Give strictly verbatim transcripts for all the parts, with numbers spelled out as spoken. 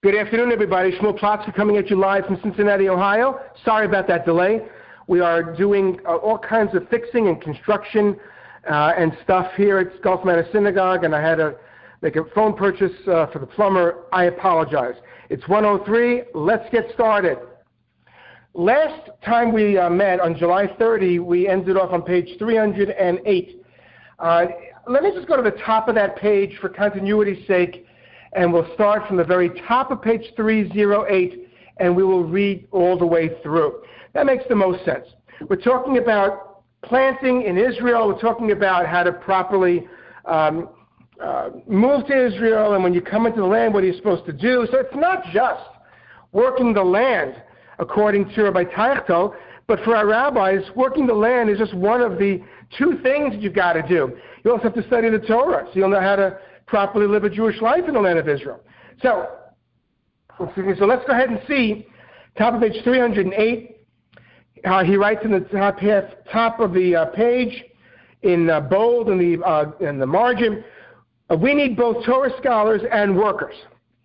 Good afternoon, everybody. Shmuel Plotzker coming at you live from Cincinnati, Ohio. Sorry about that delay. We are doing uh, all kinds of fixing and construction uh, and stuff here at Gulf Manor Synagogue, and I had to make a phone purchase uh, for the plumber. I apologize. It's one oh three. Let's get started. Last time we uh, met on July thirtieth, we ended off on page three hundred eight. Uh, let me just go to the top of that page for continuity's sake, and we'll start from the very top of page three oh eight, and we will read all the way through. That makes the most sense. We're talking about planting in Israel. We're talking about how to properly um, uh, move to Israel, and when you come into the land, what are you supposed to do? So it's not just working the land, according to Rabbi Teichtel, but for our rabbis, working the land is just one of the two things you've got to do. You also have to study the Torah, so you'll know how to properly live a Jewish life in the land of Israel. So, so let's go ahead and see, top of page three hundred eight, uh, he writes in the top half, top of the uh, page, in uh, bold in the, uh, in the margin, uh, we need both Torah scholars and workers.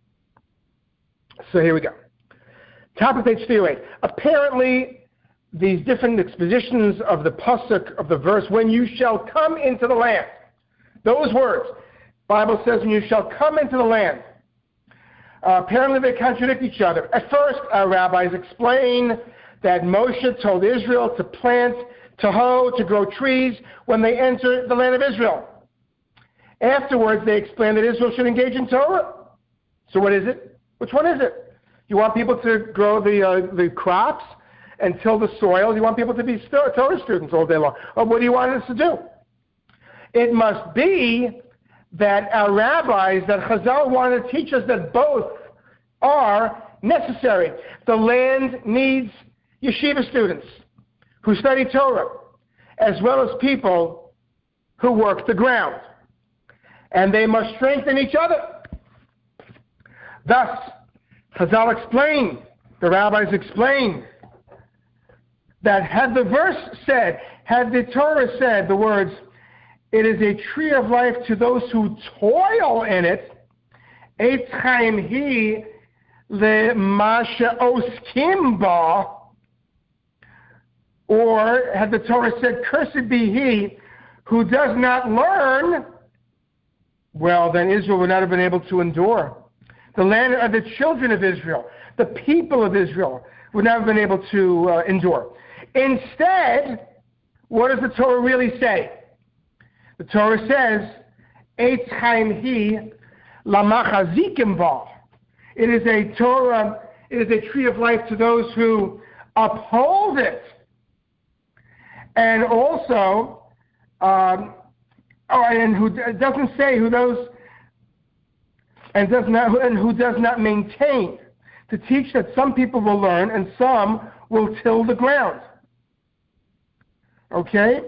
So here we go. Top of page three oh eight. Apparently, these different expositions of the pasuk of the verse, when you shall come into the land, those words, Bible says, when you shall come into the land. Uh, apparently they contradict each other. At first, our rabbis explain that Moshe told Israel to plant, to hoe, to grow trees when they enter the land of Israel. Afterwards, they explain that Israel should engage in Torah. So what is it? Which one is it? You want people to grow the, uh, the crops and till the soil? You want people to be Torah students all day long? Or what do you want us to do? It must be that our rabbis, that Chazal want to teach us that both are necessary. The land needs yeshiva students who study Torah, as well as people who work the ground. And they must strengthen each other. Thus, Chazal explained, the rabbis explained, that had the verse said, had the Torah said the words, it is a tree of life to those who toil in it, Eitz Chaim hi le'ma she'oskim ba, or had the Torah said, cursed be he who does not learn, well, then Israel would not have been able to endure. The land of the children of Israel, the people of Israel, would not have been able to uh, endure. Instead, what does the Torah really say? The Torah says, Eitz Chaim hi lamachazikim ba. It is a Torah, it is a tree of life to those who uphold it. And also, um, oh, and who it doesn't say who those, and does not, and who does not maintain, to teach that some people will learn and some will till the ground. Okay?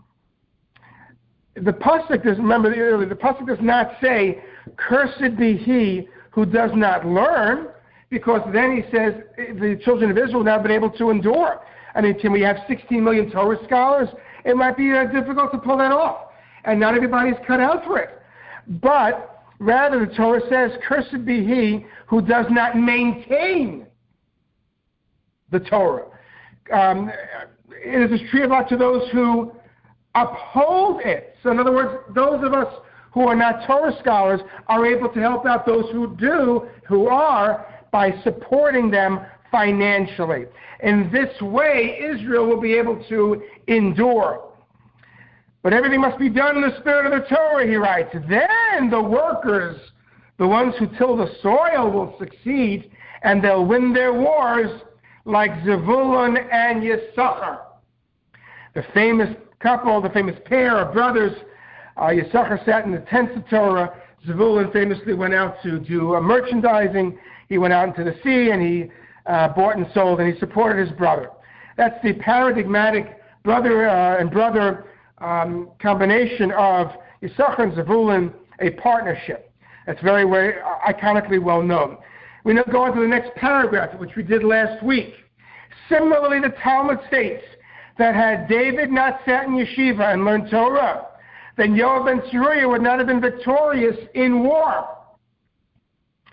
The pasuk does, remember earlier, the pasuk does not say, cursed be he who does not learn, because then he says the children of Israel have not been able to endure. I mean, can we have sixteen million Torah scholars? It might be uh, difficult to pull that off, and not everybody's cut out for it. But rather, the Torah says, cursed be he who does not maintain the Torah. Um, it is a tree of life to those who uphold it. So in other words, those of us who are not Torah scholars are able to help out those who do, who are, by supporting them financially. In this way, Israel will be able to endure. But everything must be done in the spirit of the Torah, he writes. Then the workers, the ones who till the soil, will succeed, and they'll win their wars like Zevulun and Yisachar. The famous couple, the famous pair of brothers, uh, Yisachar sat in the tents of Torah. Zevulun famously went out to do uh, merchandising. He went out into the sea, and he uh, bought and sold, and he supported his brother. That's the paradigmatic brother uh, and brother um, combination of Yisachar and Zevulun, a partnership. That's very, very iconically well known. We now go on to the next paragraph, which we did last week. Similarly, the Talmud states that had David not sat in yeshiva and learned Torah, then Yoav ben Tzruya would not have been victorious in war.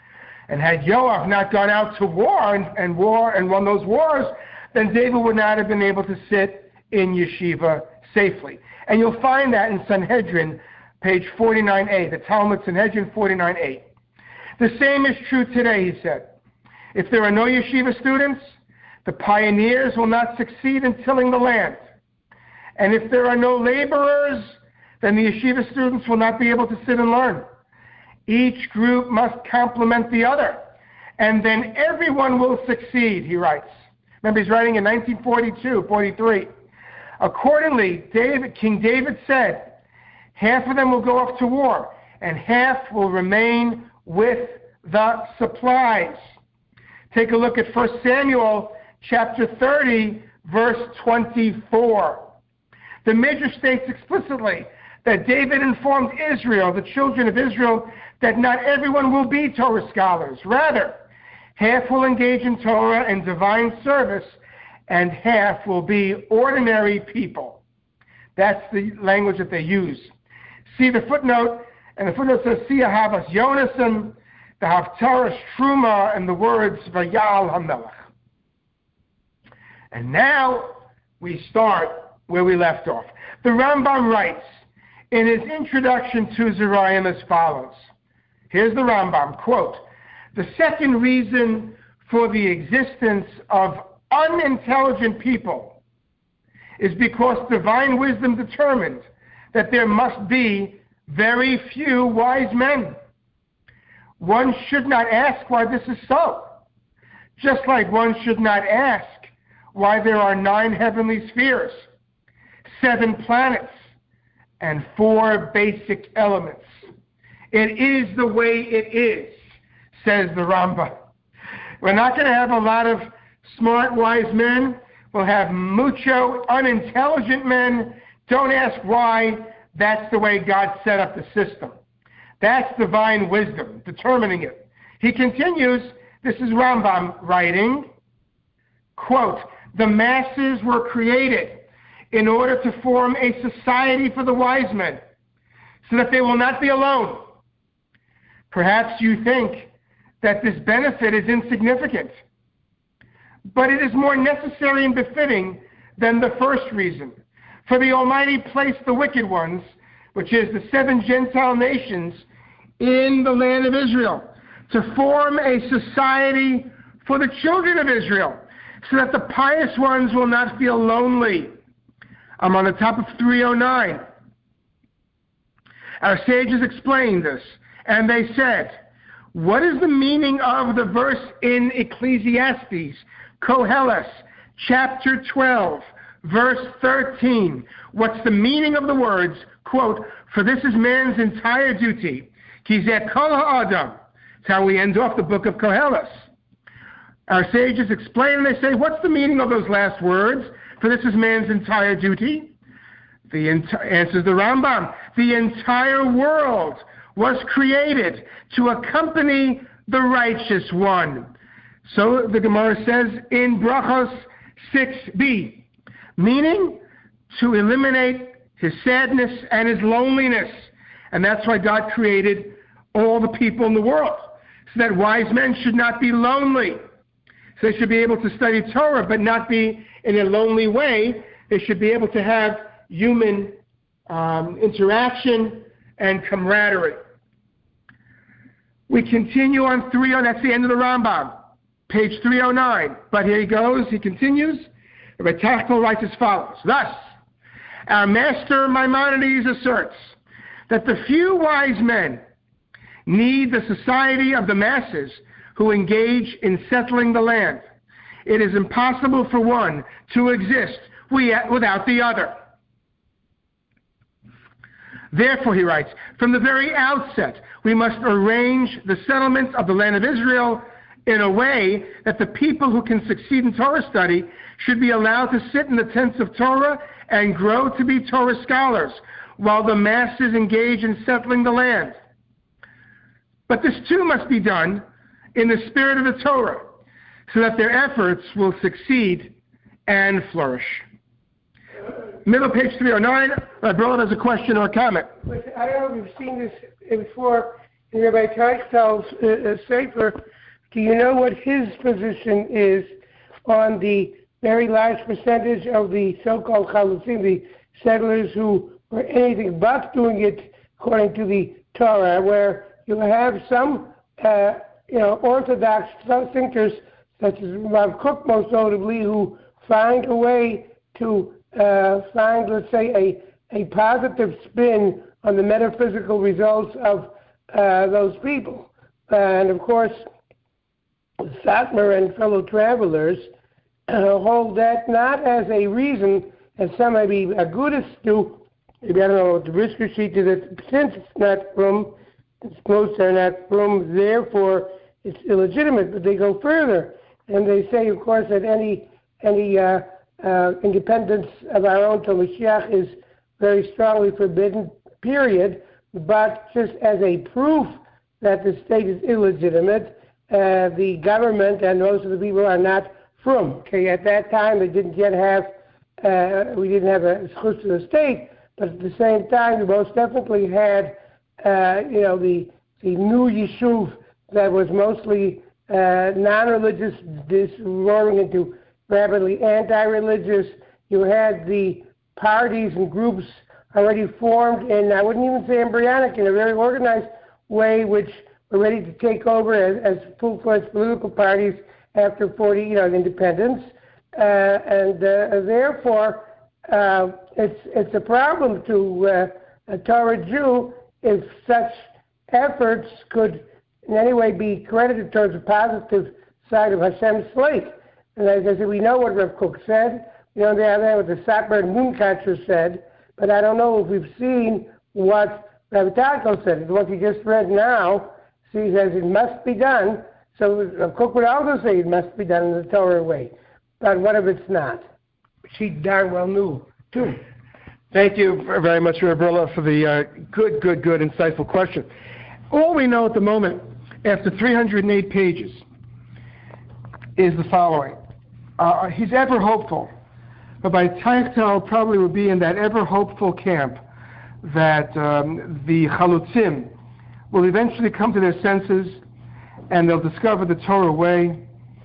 And had Yoav not gone out to war and, and war and won those wars, then David would not have been able to sit in yeshiva safely. And you'll find that in Sanhedrin, page forty-nine A, the Talmud Sanhedrin forty-nine A. The same is true today, he said. If there are no yeshiva students, the pioneers will not succeed in tilling the land. And if there are no laborers, then the yeshiva students will not be able to sit and learn. Each group must complement the other, and then everyone will succeed, he writes. Remember, he's writing in nineteen forty-two, forty-three. Accordingly, David, King David said, half of them will go off to war, and half will remain with the supplies. Take a look at First Samuel chapter thirty, verse twenty-four. The Midrash states explicitly that David informed Israel, the children of Israel, that not everyone will be Torah scholars. Rather, half will engage in Torah and divine service, and half will be ordinary people. That's the language that they use. See the footnote, and the footnote says, See Ahavas Yonasan, the Haftarah Truma, and the words Vayal HaMelech. And now we start where we left off. The Rambam writes in his introduction to Zerayim as follows. Here's the Rambam, quote, the second reason for the existence of unintelligent people is because divine wisdom determined that there must be very few wise men. One should not ask why this is so, just like one should not ask why there are nine heavenly spheres, seven planets, and four basic elements. It is the way it is, says the Rambam. We're not going to have a lot of smart, wise men. We'll have mucho unintelligent men. Don't ask why. That's the way God set up the system. That's divine wisdom, determining it. He continues, this is Rambam writing, quote, the masses were created in order to form a society for the wise men, so that they will not be alone. Perhaps you think that this benefit is insignificant, but it is more necessary and befitting than the first reason. For the Almighty placed the wicked ones, which is the seven Gentile nations, in the land of Israel, to form a society for the children of Israel, so that the pious ones will not feel lonely. I'm on the top of three oh nine. Our sages explained this, and they said, what is the meaning of the verse in Ecclesiastes, Koheles, chapter twelve, verse thirteen? What's the meaning of the words, quote, for this is man's entire duty, ki zeh kol ha'adam. That's how we end off the book of Koheles. Our sages explain, and they say, what's the meaning of those last words? For this is man's entire duty. The ent- answers the Rambam. The entire world was created to accompany the righteous one. So the Gemara says in Brachos six b, meaning to eliminate his sadness and his loneliness. And that's why God created all the people in the world, so that wise men should not be lonely. So they should be able to study Torah, but not be in a lonely way. They should be able to have human um, interaction and camaraderie. We continue on three oh, that's the end of the Rambam, page three oh nine. But here he goes, he continues. Rabbi Tachtel writes as follows. Thus, our master Maimonides asserts that the few wise men need the society of the masses who engage in settling the land. It is impossible for one to exist without the other. Therefore, he writes, from the very outset, we must arrange the settlements of the land of Israel in a way that the people who can succeed in Torah study should be allowed to sit in the tents of Torah and grow to be Torah scholars, while the masses engage in settling the land. But this too must be done in the spirit of the Torah, so that their efforts will succeed and flourish. Middle page three oh nine, my brother has a question or a comment. I don't know if you've seen this before in Rabbi Teichtel's uh, uh, Sefer, Do you know what his position is on the very large percentage of the so-called Chalutzim, the settlers who were anything but doing it according to the Torah, where you have some, uh, you know, Orthodox thinkers, such as Rav Kook most notably, who find a way to uh, find, let's say, a, a positive spin on the metaphysical results of uh, those people. Uh, and of course, Satmar and fellow travelers uh, hold that not as a reason, as some maybe Agudists do. Maybe I don't know what the Brisker sheet is, that since it's not from, it's close to not from, therefore it's illegitimate. But they go further, and they say, of course, that any any uh, uh, independence of our own till Mashiach is very strongly forbidden, period. But just as a proof that the state is illegitimate, uh, the government and most of the people are not from. Okay, at that time they didn't yet have, uh, we didn't have a schus to the state, but at the same time we most definitely had, uh, you know, the the new yishuv that was mostly uh, non-religious, this roaring into rapidly anti-religious. You had the parties and groups already formed, and I wouldn't even say embryonic, in a very organized way, which were ready to take over as, as full-fledged political parties after forty, you know, independence, uh, and uh, therefore uh, it's it's a problem to uh, a Torah Jew if such efforts could in any way be credited towards the positive side of Hashem's slate. And as I said, we know what Rav Kook said, we know what the Satmar and Moonkatcher said, but I don't know if we've seen what Rabbi Tarko said. What you just read now, see, he says it must be done. So Rav Kook would also say it must be done in the Torah way. But what if it's not? She darn well knew, too. Thank you very much, Rabbi Brilla, for the uh, good, good, good, insightful question. All we know at the moment, after three hundred eight pages, is the following. Uh, he's ever hopeful. Rabbi Teichtel probably would be in that ever hopeful camp that um, the Chalutzim will eventually come to their senses and they'll discover the Torah way.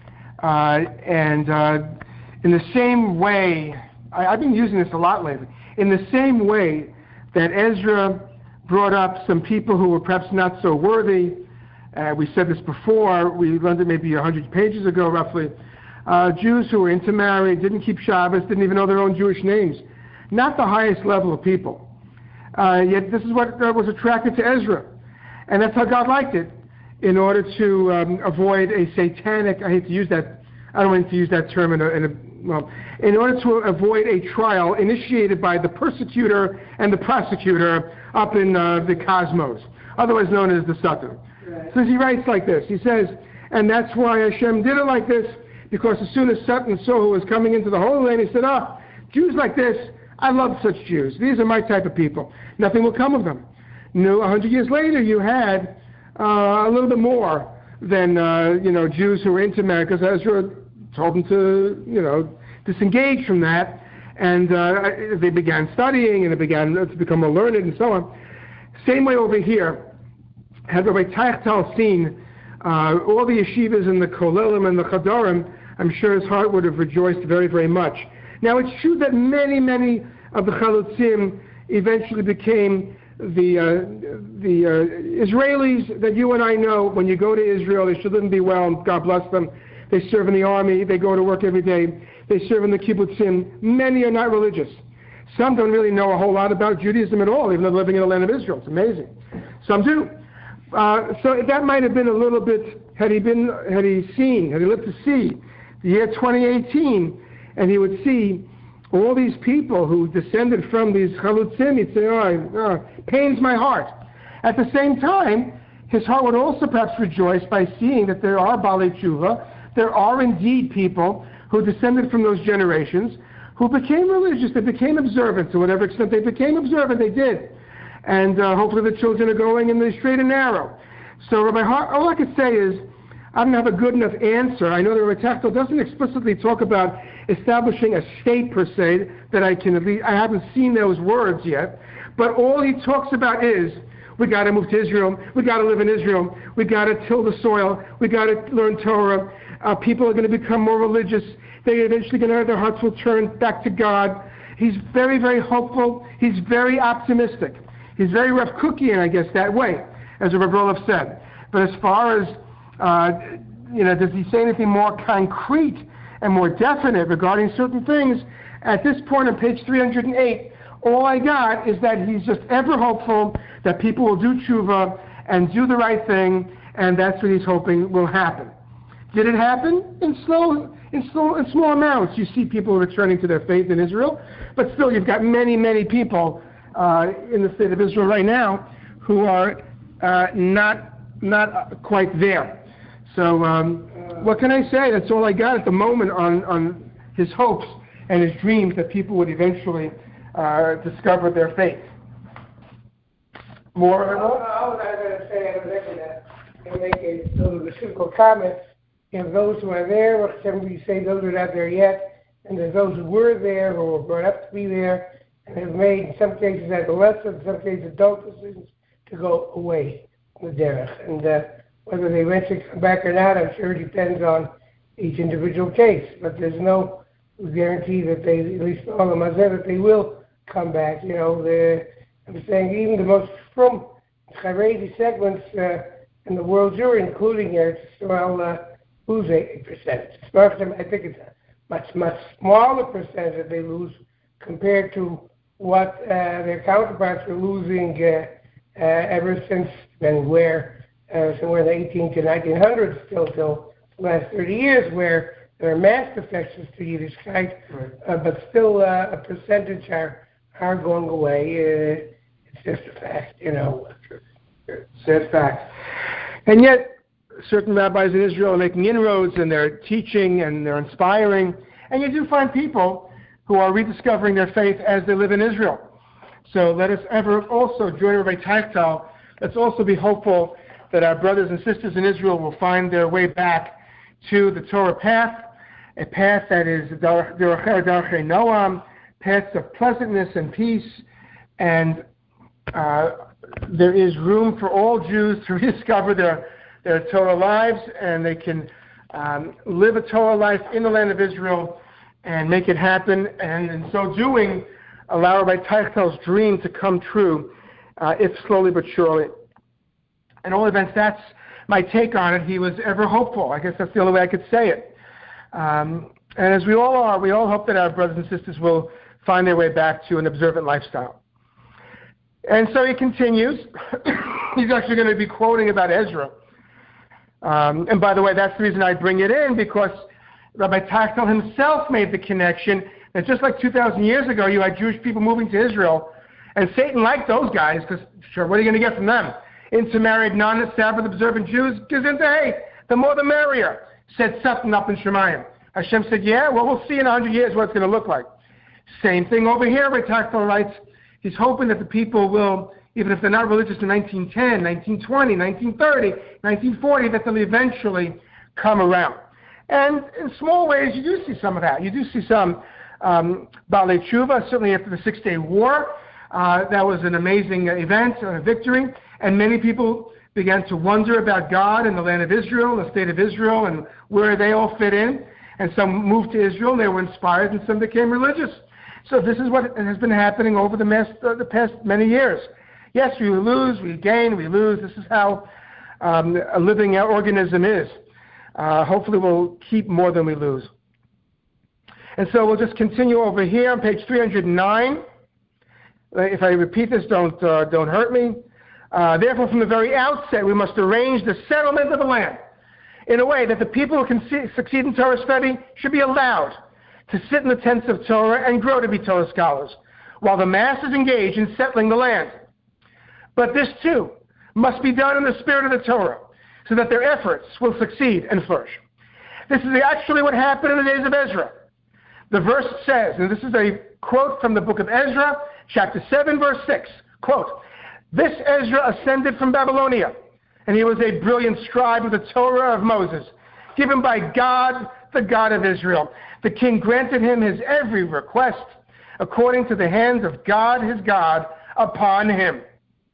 Uh, and uh, in the same way, I, I've been using this a lot lately, in the same way that Ezra brought up some people who were perhaps not so worthy, uh, we said this before, we learned it maybe one hundred pages ago roughly, uh, Jews who were intermarried, didn't keep Shabbos, didn't even know their own Jewish names. Not the highest level of people. Uh, yet this is what uh, was attracted to Ezra. And that's how God liked it, in order to um, avoid a satanic, I hate to use that, I don't want to use that term in a, in a well, in order to avoid a trial initiated by the persecutor and the prosecutor up in uh, the cosmos, otherwise known as the Satan. Right. So he writes like this, he says, and that's why Hashem did it like this, because as soon as Satan saw who was coming into the Holy Land, he said, ah, oh, Jews like this, I love such Jews. These are my type of people. Nothing will come of them. No, a hundred years later, you had uh, a little bit more than, uh, you know, Jews who were intermarried, because Ezra told them to, you know, disengage from that, and uh, they began studying, and it began to become more learned, and so on. Same way over here, had Rabbi Teichtel seen uh, all the yeshivas and the kolelim and the chadorim, I'm sure his heart would have rejoiced very, very much. Now, it's true that many, many of the chalutzim eventually became the uh, the uh, Israelis that you and I know. When you go to Israel, they should live and be well, and God bless them. They serve in the army. They go to work every day. They serve in the kibbutzim. Many are not religious. Some don't really know a whole lot about Judaism at all, even though they're living in the land of Israel. It's amazing. Some do. Uh, so that might have been a little bit, had he been, had he seen, had he lived to see the year twenty eighteen, and he would see all these people who descended from these chalutzim, he'd say, oh, oh, pains my heart. At the same time, his heart would also perhaps rejoice by seeing that there are Balei Tshuva, there are indeed people who descended from those generations who became religious, they became observant. To whatever extent they became observant, they did. And uh, hopefully the children are going in the straight and narrow. So Rabbi Hart, all I could say is, I don't have a good enough answer. I know that Rabbi Teichtel doesn't explicitly talk about establishing a state per se, that I can at least, I haven't seen those words yet, but all he talks about is, We got to move to Israel. We got to live in Israel. We got to till the soil. We got to learn Torah. Uh, people are going to become more religious. They're eventually going to, their hearts will turn back to God. He's very, very hopeful. He's very optimistic. He's very Rav Kookian, I guess, that way, as Rav Roloff said. But as far as, uh, you know, does he say anything more concrete and more definite regarding certain things? At this point on page three hundred eight, all I got is that he's just ever hopeful that people will do tshuva and do the right thing, and that's what he's hoping will happen. Did it happen? In slow, in slow, in small amounts. You see people returning to their faith in Israel, but still, you've got many, many people uh, in the state of Israel right now who are uh, not not quite there. So, um, what can I say? That's all I got at the moment on on his hopes and his dreams that people would eventually uh, discover their faith. More? All I was going to say, I was going to make a little reciprocal comment. You have those who are there, or some you say those who are not there yet, and there's those who were there, who were brought up to be there, and have made, in some cases, adolescent, in some cases, adult decisions to go away from the derech. And uh, whether they eventually come back or not, I'm sure it depends on each individual case. But there's no guarantee that they, at least all of them are there, that they will come back. You know, the, I'm saying even the most from Haredi segments uh, in the world Jewry, including Eretz Yisrael, uh, lose a percentage. I think it's a much, much smaller percentage that they lose compared to what uh, their counterparts were losing uh, uh, ever since then, where uh, somewhere in the eighteen to nineteen hundreds, still till the last thirty years, where there are mass defections to Yiddishkeit, right. uh, but still uh, a percentage are are going away. Uh, it's just a fact, you know. Sad fact. And yet, certain rabbis in Israel are making inroads, and they're teaching, and they're inspiring. And you do find people who are rediscovering their faith as they live in Israel. So let us ever also join Rabbi Teichtal. Let's also be hopeful that our brothers and sisters in Israel will find their way back to the Torah path, a path that is Derech Darchei Noam, paths of pleasantness and peace, and uh, there is room for all Jews to rediscover their, their Torah lives, and they can um, live a Torah life in the land of Israel and make it happen, and in so doing, allow Rabbi Teichtal's dream to come true, uh, if slowly but surely. At all events, that's my take on it. He was ever hopeful. I guess that's the only way I could say it. Um, and as we all are, we all hope that our brothers and sisters will find their way back to an observant lifestyle. And so he continues. He's actually going to be quoting about Ezra. Um, and by the way, that's the reason I bring it in, because Rabbi Teichtal himself made the connection that just like two thousand years ago, you had Jewish people moving to Israel, and Satan liked those guys, because sure, what are you going to get from them? Intermarried, non-Sabbath observant Jews, gives into, hey, the more the merrier, said something up in Shemayim. Hashem said, yeah, well, we'll see in a hundred years what it's going to look like. Same thing over here, Rabbi Teichtal writes, he's hoping that the people will, even if they're not religious in nineteen ten, nineteen twenty, nineteen thirty, nineteen forty, that they'll eventually come around. And in small ways, you do see some of that. You do see some um, Baalei Tshuva, certainly after the Six-Day War. Uh, that was an amazing event, a victory. And many people began to wonder about God and the land of Israel, the state of Israel, and where they all fit in. And some moved to Israel, and they were inspired, and some became religious. So this is what has been happening over the, mass, uh, the past many years. Yes, we lose, we gain, we lose. This is how um, a living organism is. Uh, hopefully we'll keep more than we lose. And so we'll just continue over here on page three hundred nine. If I repeat this, don't, uh, don't hurt me. Uh, therefore, from the very outset, we must arrange the settlement of the land in a way that the people who can see, succeed in Torah study should be allowed to sit in the tents of Torah and grow to be Torah scholars, while the masses engage in settling the land. But this, too, must be done in the spirit of the Torah, so that their efforts will succeed and flourish. This is actually what happened in the days of Ezra. The verse says, and this is a quote from the book of Ezra, chapter seven, verse six, quote, "This Ezra ascended from Babylonia, and he was a brilliant scribe of the Torah of Moses, given by God, the God of Israel. The king granted him his every request, according to the hands of God his God upon him."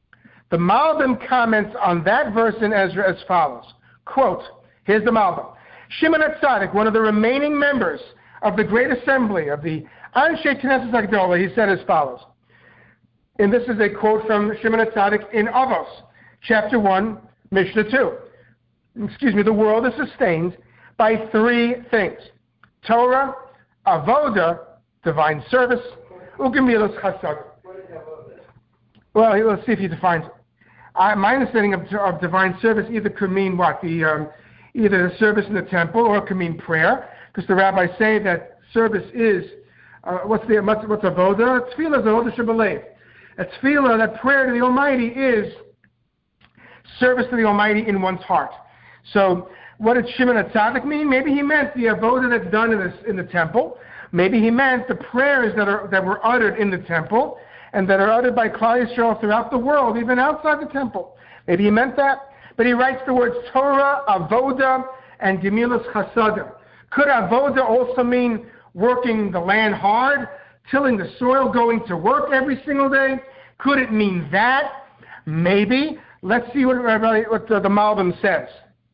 The Malbim comments on that verse in Ezra as follows. Quote, here's the Malbim. Shimon HaTzadik, one of the remaining members of the Great Assembly of the Anshe Knesset Hagdolah, he said as follows. And this is a quote from Shimon HaTzadik in Avos, chapter one, Mishnah two. Excuse me, the world is sustained by three things. Torah, Avoda, divine service, Ugemilas Chasad. Well, let's see if he defines it. Uh, my understanding of, of divine service either could mean what? The um, either the service in the temple, or it could mean prayer, because the rabbis say that service is, uh, what's the what's, what's avoda? Tefillah is avoda shebelev. A tefillah, that prayer to the Almighty, is service to the Almighty in one's heart. So, what did Shimon HaTzadik mean? Maybe he meant the avoda that's done in the, in the temple. Maybe he meant the prayers that are that were uttered in the temple, and that are uttered by Klal Yisrael throughout the world, even outside the temple. Maybe he meant that. But he writes the words Torah, Avoda, and Gemilas Chasadim. Could Avoda also mean working the land hard, tilling the soil, going to work every single day? Could it mean that? Maybe. Let's see what, what the, the Malbim says.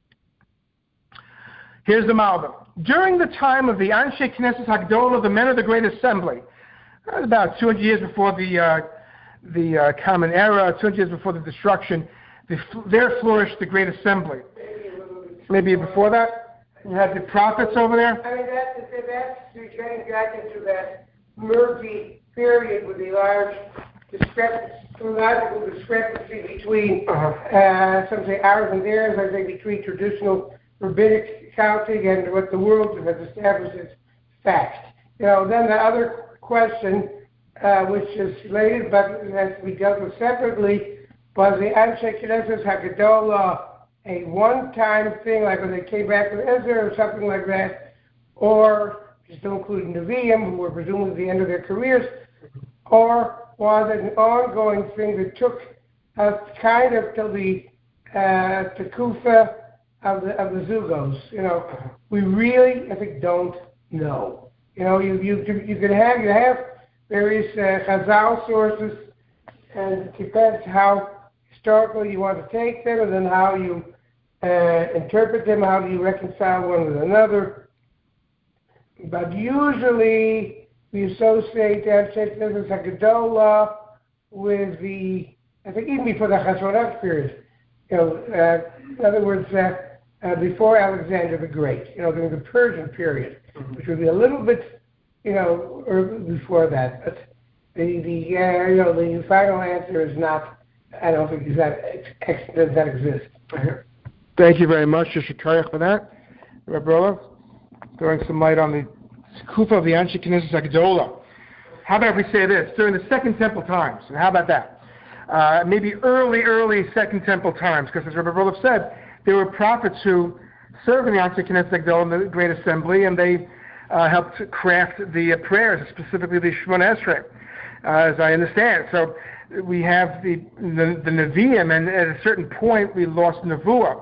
Here's the Malbim. During the time of the Anshe Knesset Hagdolah, the men of the Great Assembly, about two hundred years before the uh, the uh, Common Era, two hundred years before the destruction, the, there flourished the Great Assembly. Maybe before that, you had the prophets over there. I mean, that's that's getting back into that murky period with the large discrepancy, logical discrepancy between, uh-huh. uh, some say ours and theirs. I say between traditional rabbinic counting and what the world has established as fact. You know, then the other question, uh, which is related but has to be dealt with separately, was the Anshe Knesset Hagdolah a one-time thing, like when they came back with Ezra or something like that, or still including Nevi'im, who were presumably at the end of their careers, or was it an ongoing thing that took us kind of till the uh, Tekufa of the of the Zugos? You know, we really, I think, don't know. You know, you you you can have you have various uh, Chazal sources, and it depends how historical you want to take them, and then how you uh, interpret them, how do you reconcile one with another. But usually we associate that Anshe Hagdolah with the, I think even before the Chasronot period, you know, uh, in other words, uh, uh, before Alexander the Great, you know, during the Persian period, which would be a little bit, you know, or before that. But the, the uh, you know, the final answer is not, I don't think that, does that exist. Thank you very much, Yeshua, for that. Rabbi, throwing some light on the Kufa of the Anshe Knesset Hagdolah. How about we say this, during the Second Temple times, and how about that? Uh, maybe early, early Second Temple times, because as Rabbi Roloff said, there were prophets who served in the Anshe Knesset Hagdolah in the Great Assembly, and they uh, helped craft the uh, prayers, specifically the Shemona Esrei, uh, as I understand. So we have the the, the Nevi'im, and at a certain point we lost Nevuah.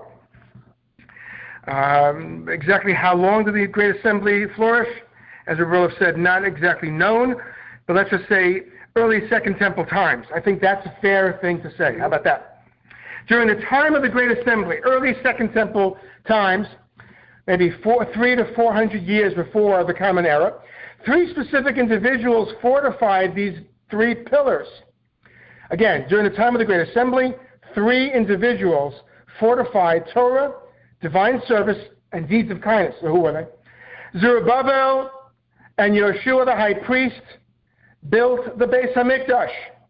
Um, exactly how long did the Great Assembly flourish? As Rabbi Roloff said, not exactly known, but let's just say early Second Temple times. I think that's a fair thing to say. How about that? During the time of the Great Assembly, early Second Temple times, maybe four, three to four hundred years before the Common Era, three specific individuals fortified these three pillars. Again, during the time of the Great Assembly, three individuals fortified Torah, divine service, and deeds of kindness. So who were they? Zerubbabel and Yeshua the high priest built the Beis HaMikdash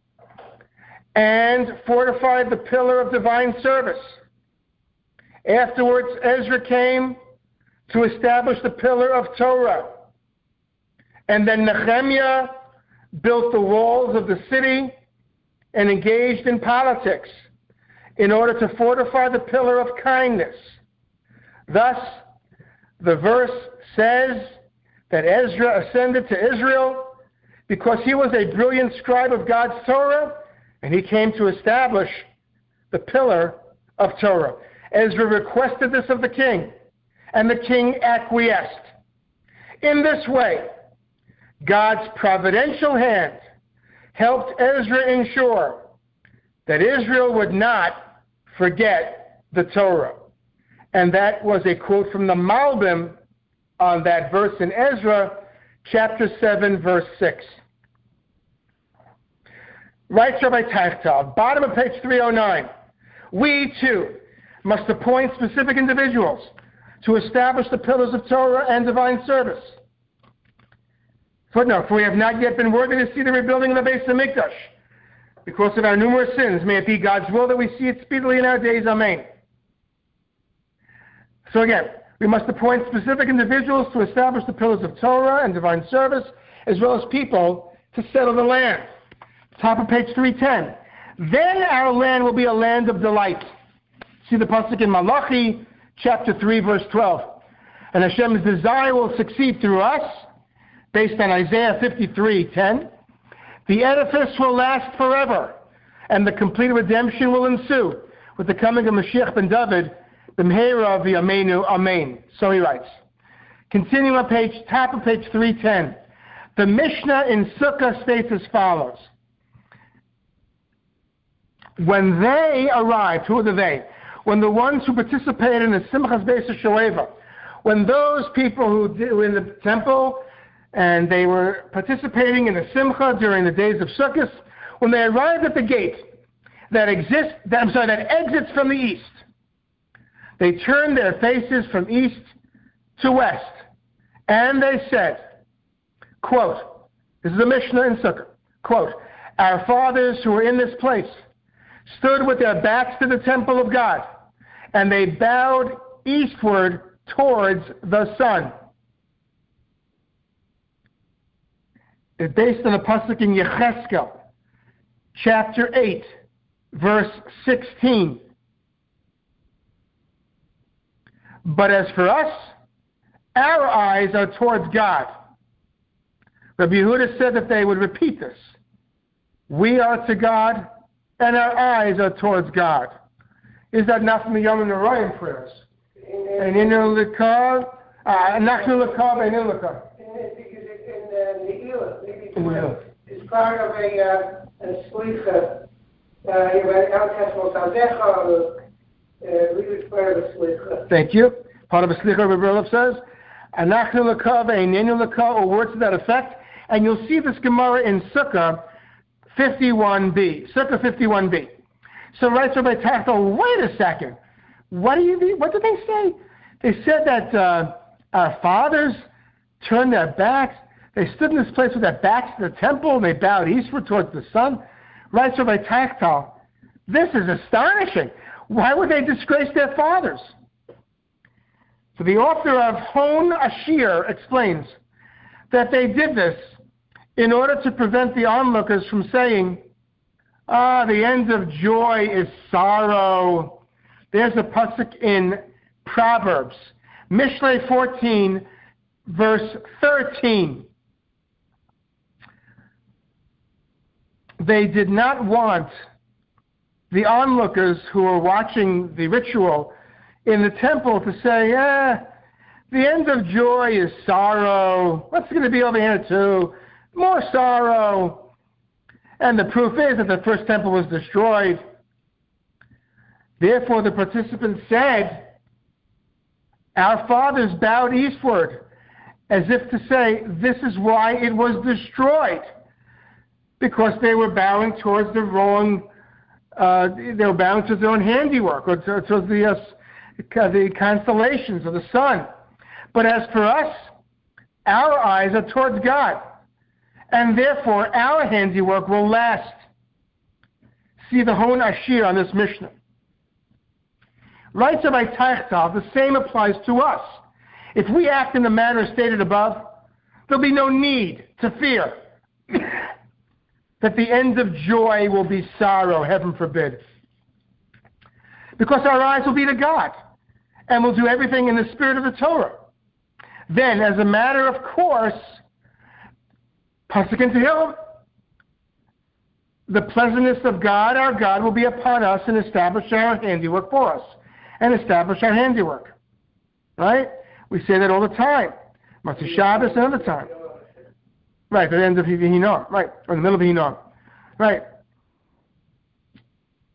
and fortified the pillar of divine service. Afterwards, Ezra came to establish the pillar of Torah. And then Nehemiah built the walls of the city and engaged in politics in order to fortify the pillar of kindness. Thus, the verse says that Ezra ascended to Israel because he was a brilliant scribe of God's Torah, and he came to establish the pillar of Torah. Ezra requested this of the king, and the king acquiesced. In this way, God's providential hand helped Ezra ensure that Israel would not forget the Torah. And that was a quote from the Malbim on that verse in Ezra, chapter seven, verse six. Writes Rabbi Teichtal, bottom of page three oh nine, we too must appoint specific individuals to establish the pillars of Torah and divine service. Footnote, for we have not yet been worthy to see the rebuilding of the Beis HaMikdash. Because of our numerous sins, may it be God's will that we see it speedily in our days. Amen. So again, we must appoint specific individuals to establish the pillars of Torah and divine service, as well as people to settle the land. Top of page three ten. Then our land will be a land of delight. See the pasuk in Malachi, chapter three, verse twelve. And Hashem's desire will succeed through us, based on Isaiah fifty-three ten. The edifice will last forever, and the complete redemption will ensue with the coming of Mashiach ben David, b'mheira v'yameinu, amen. So he writes. Continuing on page, top of page three ten. The Mishnah in Sukkah states as follows. When they arrived, who are the they? When the ones who participated in the Simchas Beis HaShoeva, when those people who were in the temple and they were participating in the Simcha during the days of Sukkot, when they arrived at the gate that exists, that, I'm sorry, that exits from the east, they turned their faces from east to west, and they said, quote, this is a Mishnah in Sukkah, quote, our fathers who were in this place stood with their backs to the temple of God, and they bowed eastward towards the sun. It's based on a pasuk in Yecheskel, chapter eight, verse sixteen. But as for us, our eyes are towards God. Rabbi Yehuda said that they would repeat this. We are to God, and our eyes are towards God. Is that not from the Yom Norayim prayers? Eininu l'kar, Anachnu l'kar, Eininu l'kar. It's part of a, uh, a slicha. Uh, you read El Tesmo Saldecha, it's part of a slicha. Thank you. Part of a slicha, Rabbi Berlov says, Anachnu l'kar, Eininu l'kar, or words to that effect. And you'll see this Gemara in Sukkah fifty-one b. Sukkah fifty-one b. So writes Rabbi Tachtel, wait a second. What do you? What did they say? They said that uh, our fathers turned their backs. They stood in this place with their backs to the temple, and they bowed eastward towards the sun. Writes Rabbi Tachtel, this is astonishing. Why would they disgrace their fathers? So the author of Hon Ashir explains that they did this in order to prevent the onlookers from saying, ah, the end of joy is sorrow. There's a pasuk in Proverbs, Mishlei fourteen, verse thirteen. They did not want the onlookers who were watching the ritual in the temple to say, eh, the end of joy is sorrow. What's going to be over here too? More sorrow. And the proof is that the first temple was destroyed. Therefore, the participants said, our fathers bowed eastward, as if to say, this is why it was destroyed. Because they were bowing towards the wrong, uh, they were bowing towards their own handiwork, or towards the, uh, the constellations of the sun. But as for us, our eyes are towards God, and therefore our handiwork will last. See the Hon Ashir on this Mishnah. Writes Rabbi Teichtal, the same applies to us. If we act in the manner stated above, there'll be no need to fear that the end of joy will be sorrow, heaven forbid. Because our eyes will be to God, and we'll do everything in the spirit of the Torah. Then, as a matter of course, pasuk in Tehillim, the pleasantness of God, our God, will be upon us and establish our handiwork for us, and establish our handiwork. Right? We say that all the time. Matzah Shabbos, another time. Right, at the end of Hinor. Right, or in the middle of Hinor. Right.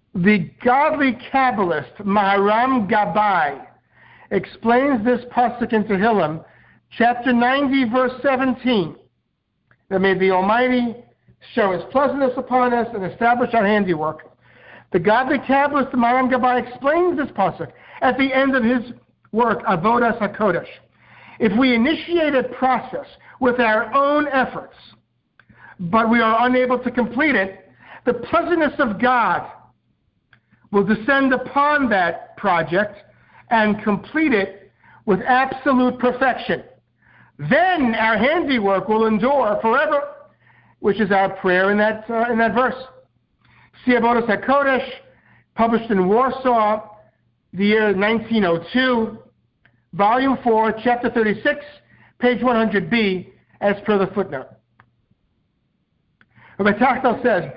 the godly Kabbalist Maharam Gabbai explains this pasuk in Tehillim, chapter ninety, verse seventeen. That may the Almighty show His pleasantness upon us and establish our handiwork. The godly Kabbalist Maharam Gabbai explains this pasuk at the end of his work, Avodas HaKodesh. If we initiate a process with our own efforts, but we are unable to complete it, the pleasantness of God will descend upon that project and complete it with absolute perfection. Then our handiwork will endure forever, which is our prayer in that uh, in that verse. See Avodas HaKodesh, published in Warsaw, the year nineteen oh two, volume four, chapter thirty-six, page one hundred B, as per the footnote. Rabbi Tachtel says,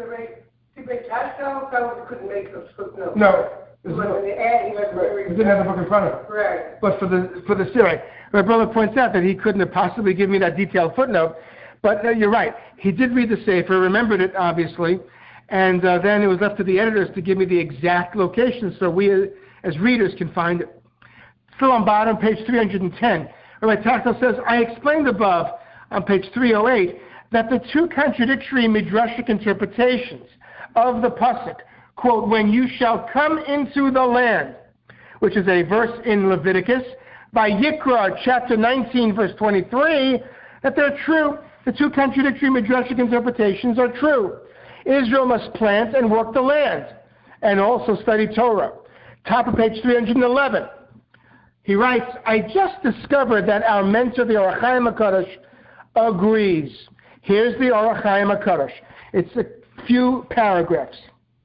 couldn't make those footnotes. no, He wasn't the ad, he wasn't very- he didn't have the book in front of him. Right. But for the for the Syriac, my brother points out that he couldn't have possibly given me that detailed footnote. But uh, you're right. He did read the Sefer, remembered it, obviously, and uh, then it was left to the editors to give me the exact location so we, uh, as readers, can find it. Still on bottom, page three hundred ten. Rabbi Tachtel says, I explained above, on page three oh eight, that the two contradictory midrashic interpretations of the pasuk, quote, when you shall come into the land, which is a verse in Leviticus, by Yikra, chapter nineteen, verse twenty-three, that they're true. The two contradictory midrashic interpretations are true. Israel must plant and work the land, and also study Torah. Top of page three hundred eleven. He writes, I just discovered that our mentor, the Orach Chaim HaKadosh, agrees. Here's the Orach Chaim HaKadosh. It's a few paragraphs.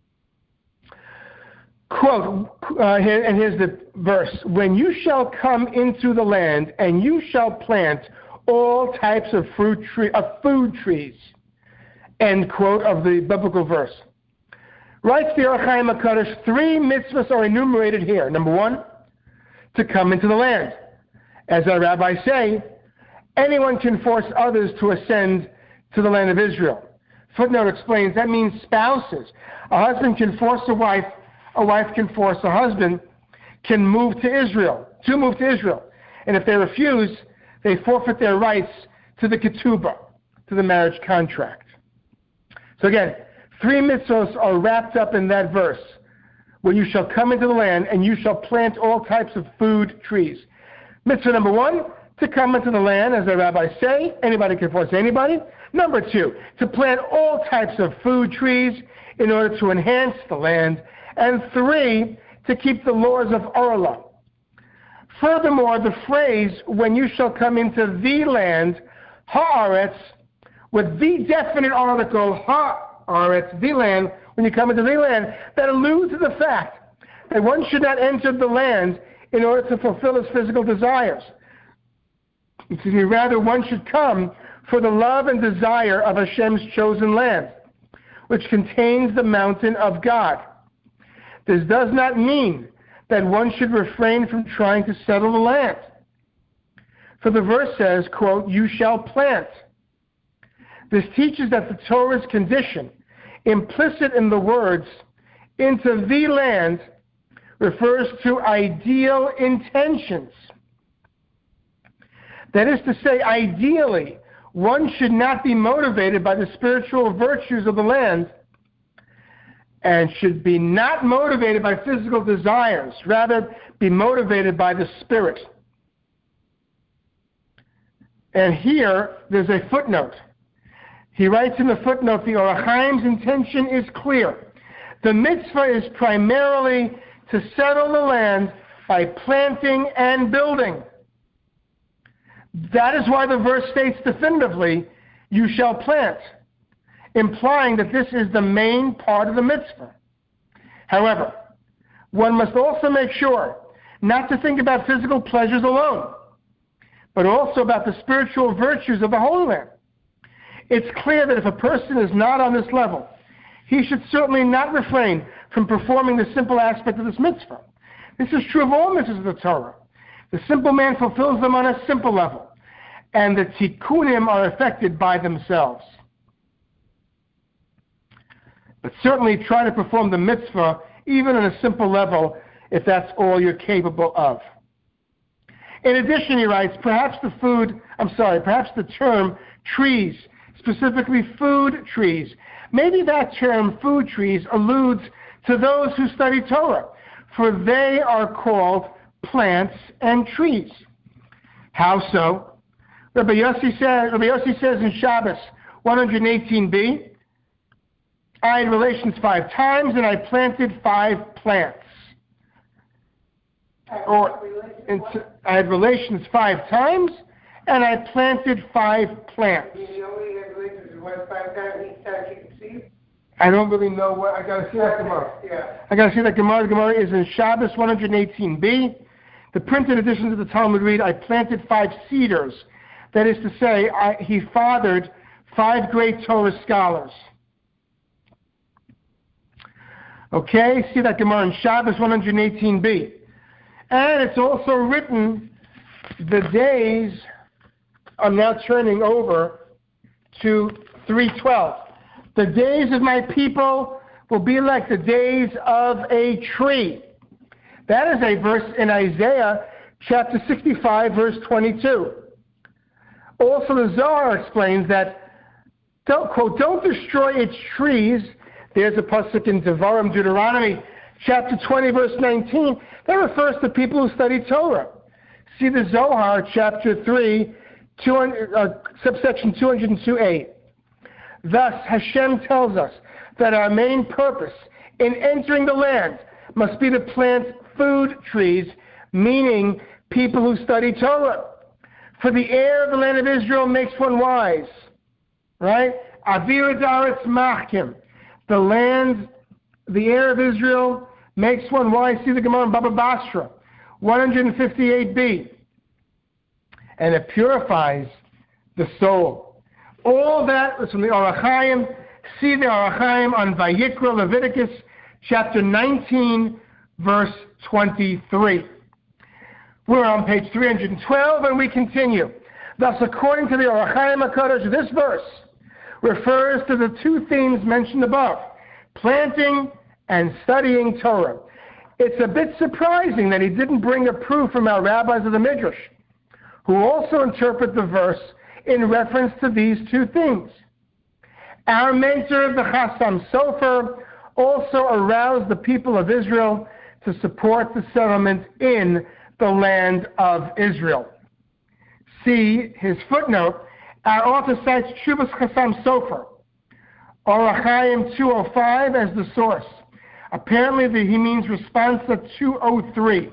Quote, uh, here, and here's the verse. When you shall come into the land, and you shall plant all types of fruit tree, of food trees. End quote of the biblical verse. Writes the Orach Chaim HaKadosh, three mitzvahs are enumerated here. Number one, to come into the land. As our rabbis say, anyone can force others to ascend to the land of Israel. Footnote explains that means spouses. A husband can force a wife, a wife can force a husband, can move to Israel, to move to Israel. And if they refuse, they forfeit their rights to the ketubah, to the marriage contract. So again, three mitzvahs are wrapped up in that verse. When you shall come into the land, and you shall plant all types of food trees. Mitzvah number one, to come into the land, as the rabbis say. Anybody can force anybody. Number two, to plant all types of food trees in order to enhance the land. And three, to keep the laws of Orla. Furthermore, the phrase, when you shall come into the land, haaretz, with the definite article, haaretz, the land, when you come into the land, that alludes to the fact that one should not enter the land in order to fulfill his physical desires. Excuse me, rather one should come for the love and desire of Hashem's chosen land, which contains the mountain of God. This does not mean that one should refrain from trying to settle the land. For the verse says, quote, you shall plant. This teaches that the Torah's condition, implicit in the words, into the land, refers to ideal intentions. That is to say, ideally, one should not be motivated by the spiritual virtues of the land and should be not motivated by physical desires, rather be motivated by the Spirit. And here, there's a footnote. He writes in the footnote, the Orach Chaim's intention is clear. The mitzvah is primarily to settle the land by planting and building. That is why the verse states definitively, you shall plant, implying that this is the main part of the mitzvah. However, one must also make sure not to think about physical pleasures alone, but also about the spiritual virtues of the Holy Land. It's clear that if a person is not on this level, he should certainly not refrain from performing the simple aspect of this mitzvah. This is true of all mitzvahs of the Torah. The simple man fulfills them on a simple level, and the tikkunim are affected by themselves. But certainly try to perform the mitzvah, even on a simple level, if that's all you're capable of. In addition, he writes, perhaps the food, I'm sorry, perhaps the term trees, specifically food trees, maybe that term food trees alludes to those who study Torah, for they are called plants and trees. How so? Rabbi Yossi says, Rabbi Yossi says in Shabbos one eighteen b, I had relations five times and I planted five plants. Or in, I had relations five times and I planted five plants. You only had relations one five times each time you can see? I don't really know what, I gotta see that Gemara. Yeah. I gotta see that Gemara. The Gemara is in Shabbos one eighteen b. The printed editions of the Talmud read, I planted five cedars. That is to say, I, he fathered five great Torah scholars. Okay, see that Gemara in Shabbos one eighteen b. And it's also written, the days are now turning over to three twelve. The days of my people will be like the days of a tree. That is a verse in Isaiah chapter sixty-five, verse twenty-two. Also, the Zohar explains that, don't, quote, don't destroy its trees. There's a pasuk in Devarim, Deuteronomy, chapter twenty, verse nineteen. That refers to people who study Torah. See the Zohar, chapter three, two hundred, uh, subsection two oh two a. Thus, Hashem tells us that our main purpose in entering the land must be to plant food trees, meaning people who study Torah. For the air of the land of Israel makes one wise. Right? Avir Daretz Machkim. The land, the air of Israel makes one wise. See the Gemara in Baba Basra, one fifty-eight b. And it purifies the soul. All that is from the Orach Chaim. See the Orach Chaim on Vayikra, Leviticus, chapter nineteen, verse twenty-three. We're on page three hundred twelve, and we continue. Thus, according to the Orach Chaim HaKadosh, this verse refers to the two themes mentioned above, planting and studying Torah. It's a bit surprising that he didn't bring a proof from our rabbis of the Midrash, who also interpret the verse in reference to these two things. Our mentor, the Chassam Sofer, also aroused the people of Israel to support the settlement in the land of Israel. See his footnote. Our author cites Shuvas Chassam Sofer, Orach Chaim two oh five as the source. Apparently the, he means responsa two oh three.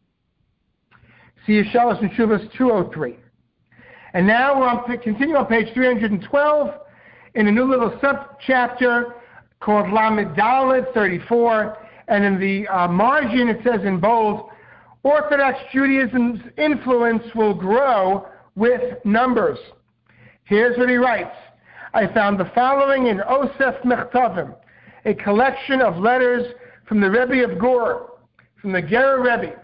See Yeshalos and Shuvas two oh three. And now we're on, continue on page three hundred twelve in a new little sub-chapter called Lamed Dalet thirty-four. And in the uh, margin it says in bold, Orthodox Judaism's influence will grow with numbers. Here's what he writes. I found the following in Osef Mechtavim, a collection of letters from the Rebbe of Gur, from the Gerer Rebbe.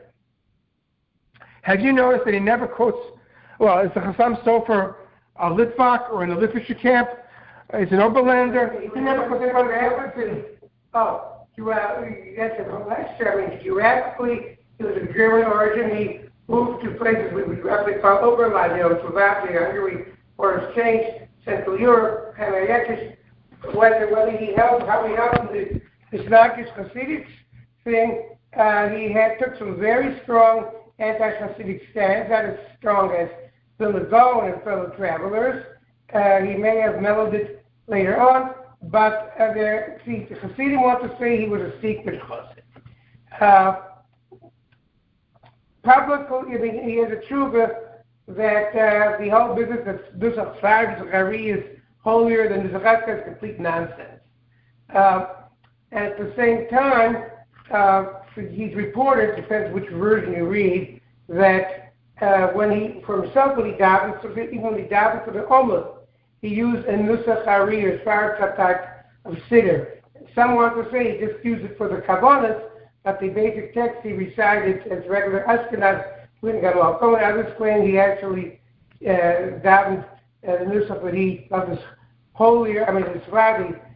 Have you noticed that he never quotes, well, is the Chassam Sofer a Litvak or in a Litvische camp? Is an Oberlander? He never quotes anybody. Oh, that's a lecture. I mean, geographically, he was of German origin. He moved to places we would roughly call Oberland, you know, Slovakia, Hungary, or exchange, Central Europe, Hamayakish, whether, whether he held, how he held the Islamic Hasidic thing, uh, he had took some very strong anti-Hasidic stands, not as strong as Vilna Gaon and fellow travelers. Uh, he may have mellowed it later on, but uh, there, see, the Hasidim want to say he was a secret Chassid. Uh, Publicly, I mean, he has a tshuva that uh, the whole business of Dusach Farg, Zachari is holier than the Zachatka is complete nonsense. Uh, and at the same time, uh, he's reported, depends which version you read, that uh, when he, for himself, when he davened, so even when he davened for the Omer, he used a Nusach Hari or Farg type of Siddur. Some want to say he just used it for the Kavanas, but the basic text he recited as regular Ashkenaz, we didn't get along. Others claim he actually uh, davened uh, the Nusach, but he of his holier, I mean his Rabbi,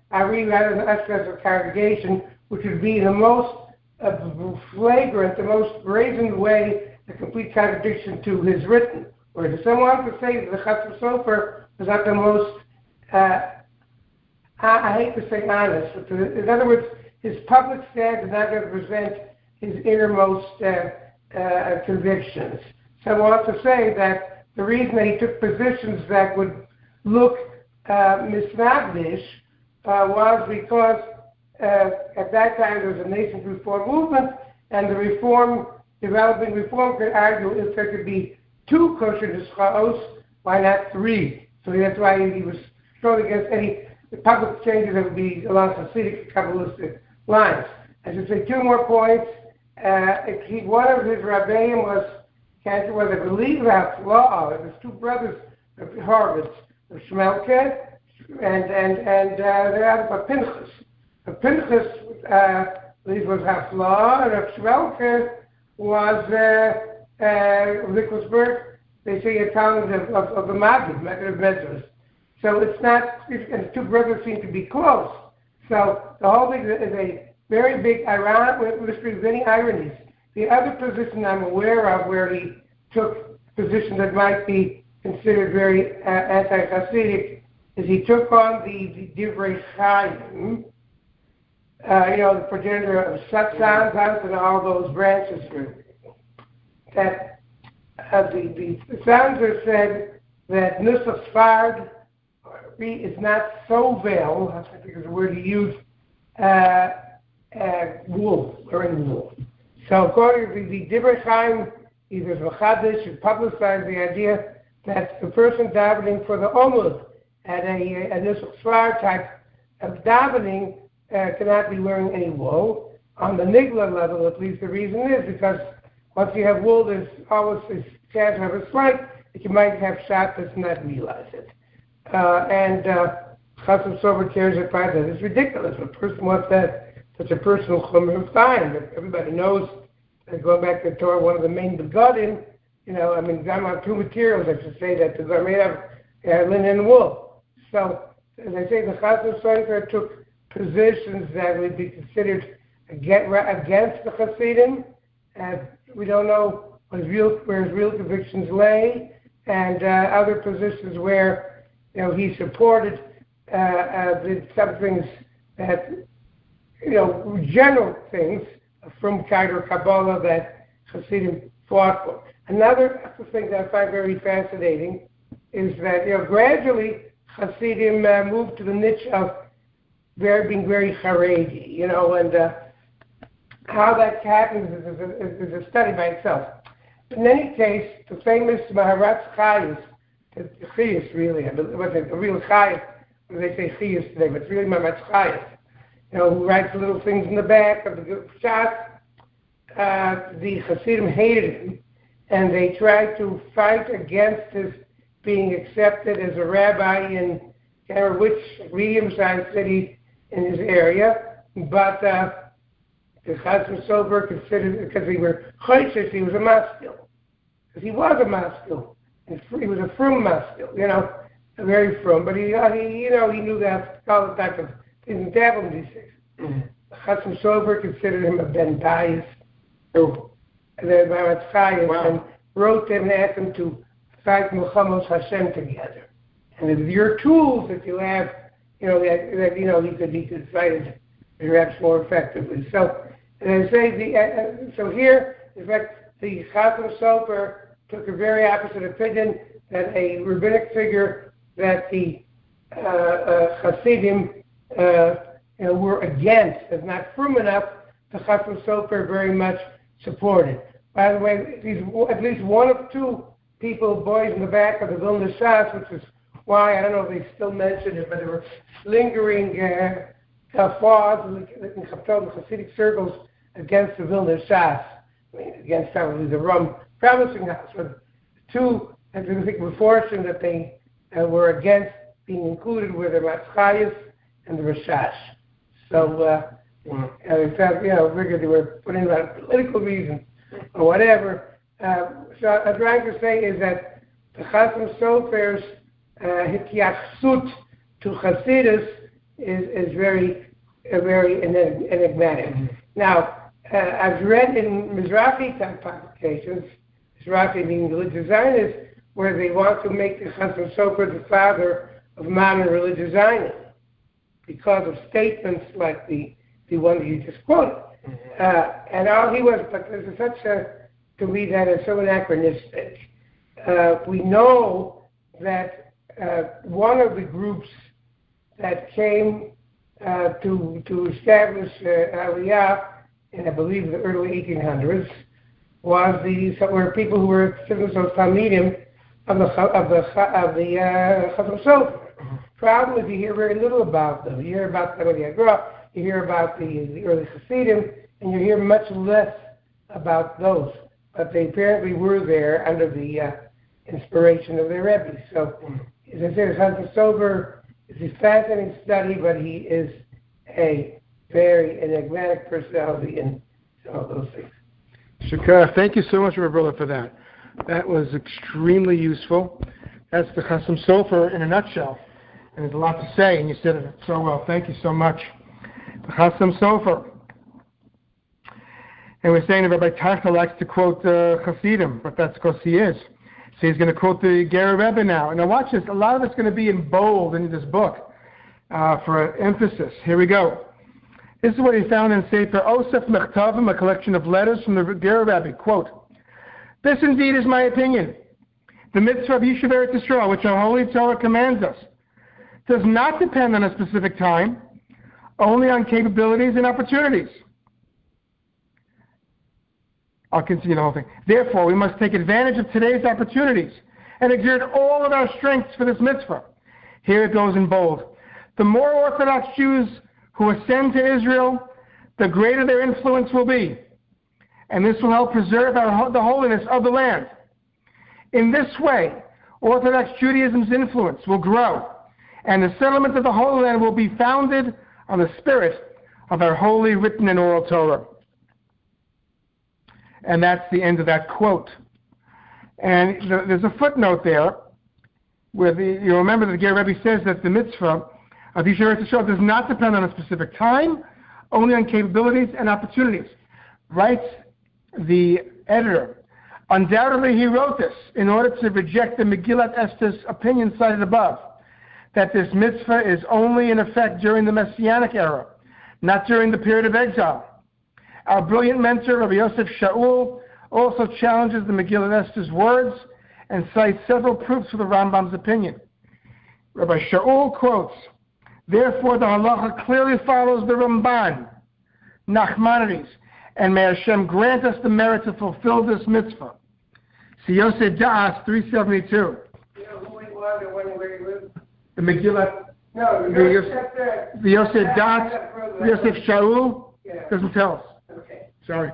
I read that as an aspect of congregation, which would be the most uh, flagrant, the most brazen way, a complete contradiction to his written. Whereas if someone wants to say that the Chatzim Sofer was not the most, uh, I, I hate to say honest, but the, in other words, his public stance does not represent his innermost uh, uh, convictions. Someone wants to say that the reason that he took positions that would look uh, misnagdish uh, was because uh, at that time there was a nascent reform movement, and the reform, developing reform could argue if there could be two kosher nischaos, why not three? So that's why he was strong against any public changes that would be along Hasidic Kabbalistic lines. I should say two more points. Uh, he, one of his rabbeim was, was I believe, Raflaw. It was two brothers of Harvard, of Shmelke, and and and uh, they're out of Pinchas. Pinchas, uh, I believe, was Raflaw, and of Shmelke was uh, uh, Nicholasburg. They say a town of of, of the Maggid, Maggid of Medrash. So it's not, and the two brothers seem to be close. So the whole thing is a very big ironic, with many ironies. The other position I'm aware of where he took position that might be considered very uh, anti-Hasidic is he took on the, the Divrei Chaim, uh, you know, the progenitor of Satzan, and all those branches. That uh, the, the, the Sanzer said that Nusach Sfard is not so veil, I think is the word he used, uh, uh, wool, wearing wool. So according to the Divrei Chaim, either V'chadish should publicize the idea that the person davening for the Omud at a, a Nusach Sfar type of davening uh, cannot be wearing any wool. On the Nigla level, at least, the reason is because once you have wool, there's always a chance of a slight that you might have Shabbos and not realize it. Uh, and uh, Chatzim Sofer tears it apart. That is ridiculous. A person wants that such a personal chumrah, fine. But everybody knows that going back to the Torah, one of the main begodim, you know, I mean, I'm on two materials, I should say, that are made of uh, linen and wool. So, as I say, the Chatzim Sofer took positions that would be considered against the Hasidim, and we don't know what his real, where his real convictions lay, and uh, other positions where you know, he supported uh, uh, the, some things that, you know, general things from Kaider Kabbalah that Hasidim fought for. Another thing that I find very fascinating is that, you know, gradually Hasidim uh, moved to the niche of very, being very Haredi, you know, and uh, how that happens is, is, is a study by itself. In any case, the famous Maharatz Chayes, the Chayes really, it wasn't a real Chayes, when they say Chayes today, but it's really Maharatz Chayes, you know, who writes little things in the back of the shot. Uh, the Hasidim hated him, and they tried to fight against his being accepted as a rabbi in I can't remember which medium-sized city in his area, but uh, the Chatzim Sofer considered, because he were choishes, he was a maskil. Because he was a maskil. He was a frum maskil, you know, a very frum. But he, uh, he, you know, he knew that all the type of things and dabbled in these things. Mm-hmm. The Chatzim Sofer considered him a ben Dais, oh. the Maharatz Chayes, wow. And wrote them and asked them to fight Milchamos Hashem together. And it's your tools that you have, you know, that, that you know he could he could fight it perhaps more effectively. So, and I say the uh, so here, in fact, the Chatzim Sofer took a very opposite opinion that a rabbinic figure that the uh, uh, Hasidim uh, you know, were against, is not firm enough. The Chatzim Sofer very much supported. By the way, these at least one of two people, boys in the back of the Vilna Shas, which is why, I don't know if they still mention it, but there were lingering uh, guffaws in the Hasidic circles against the Vilna Shas. I mean, against probably the Rum Promising House. But two, I think, were fortunate that they uh, were against being included with the Matzchayas and the Rashash. So, uh, mm. in fact, you know, figured they were put in for political reasons or whatever. Uh, so, what I'm trying to say is that the Chatzim Sofer's Uh, hityaksut to Chassidus is is very uh, very enigmatic. Mm-hmm. Now, uh, I've read in Mizrahi type publications, Mizrahi being religious Zionists, where they want to make the Chasam Sofer the father of modern religious Zionism because of statements like the the one that you just quoted. Mm-hmm. Uh, and all he was, but there's such a, to me, that is so anachronistic. Uh, we know that uh, one of the groups that came uh, to to establish uh, Aliyah in, I believe, the early eighteen hundreds was the some were people who were citizens of Talmidim of the of the of the uh, Chasam Sofer. Mm-hmm. Problem is, you hear very little about them. You hear about Talmidei Agra, you hear about the, the early Hasidim, and you hear much less about those. But they apparently were there under the uh, inspiration of their Rebbe. So, as I said, Chasam Sofer is a fascinating study, but he is a very enigmatic personality in some of those things. Shakar, thank you so much, my brother, for that. That was extremely useful. That's the Chasam Sofer in a nutshell. And there's a lot to say, and you said it so well. Thank you so much. The Chasam Sofer. And we're saying that Rabbi Tarcha likes to quote uh, Hasidim, but that's because he is. So he's going to quote the Ger Rebbe now. And now watch this. A lot of it's going to be in bold in this book uh, for emphasis. Here we go. This is what he found in Sefer Osef Mechtavim, a collection of letters from the Ger Rebbe. Quote, "This indeed is my opinion. The mitzvah of Yishuv Eretz Yisrael, which our Holy Torah commands us, does not depend on a specific time, only on capabilities and opportunities." I'll continue the whole thing. "Therefore, we must take advantage of today's opportunities and exert all of our strengths for this mitzvah." Here it goes in bold. "The more Orthodox Jews who ascend to Israel, the greater their influence will be, and this will help preserve our, the holiness of the land. In this way, Orthodox Judaism's influence will grow, and the settlement of the Holy Land will be founded on the spirit of our holy written and oral Torah." And that's the end of that quote. And there's a footnote there where the, you remember that the Ger Rebbe says that the mitzvah of Yishuv Eretz Yisrael does not depend on a specific time, only on capabilities and opportunities. Writes the editor, "Undoubtedly he wrote this in order to reject the Megillat Esther's opinion cited above, that this mitzvah is only in effect during the Messianic era, not during the period of exile. Our brilliant mentor, Rabbi Yosef Shaul, also challenges the Megillat Esther's words and cites several proofs for the Rambam's opinion. Rabbi Shaul quotes, 'Therefore the halacha clearly follows the Ramban, Nachmanides, and may Hashem grant us the merit to fulfill this mitzvah.'" See Yosef Das, three seventy-two. You know who he was and when where he lived? The Megillat, No, the, the Yosef, the Yosef Das, the Yosef Shaul, yeah. Doesn't tell us. Okay. Sorry.